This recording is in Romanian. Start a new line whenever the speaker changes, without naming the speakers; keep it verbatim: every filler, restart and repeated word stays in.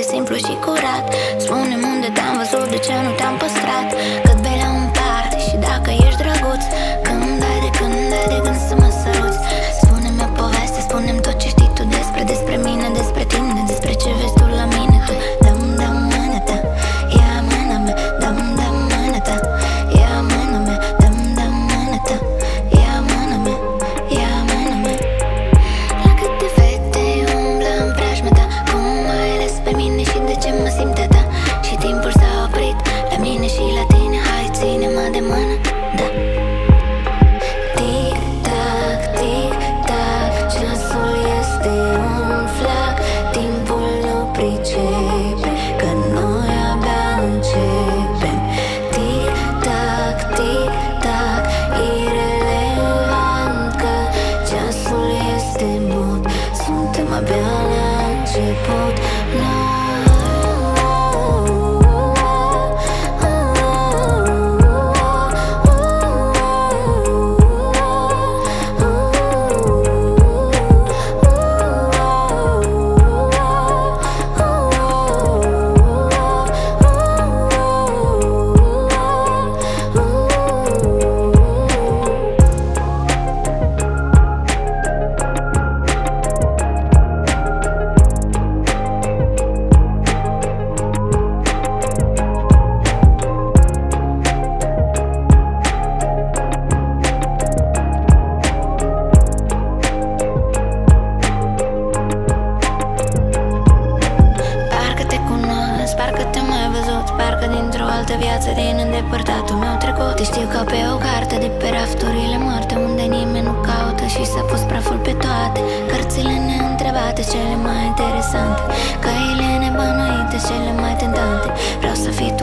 simplu și curat. Spune-mi unde te-am văzut, de ce nu te-am păstrat. Cât bei la un parte și dacă ești drăguț. Când ai de când, ai de gând să mă săruți. Spune-mi o poveste, spune-mi tot ce știi tu despre Despre mine, despre tine, despre ce vezi tu la mine. Tu dă-mi, dă-mi mâna ta, ia mâna mea. Dă-mi, dă-mi mâna ta, ia mâna mea. Dă-mi, dă-mi mâna ta, ia mâna mea, ia mâna mea. La câte fete umblă în preajma ta, cum ai ales pe mine și de ce mă simt a ta. Și timpul s-a oprit la mine și la tine. Hai, ține-mă de mână, da. Tic-tac, tic-tac, ceasul este un flac. Timpul nu pricepe că noi abia începem. Tic-tac, tic-tac, irelevant că ceasul este mut. Suntem abia la început. Parcă dintr-o altă viață din îndepărtatul meu trecut. Te știu ca pe o carte de pe rafturile moarte, unde nimeni nu caută și s-a pus praful pe toate. Cărțile neîntrebate, cele mai interesante, căile nebănuite, cele mai tentante. Vreau să fii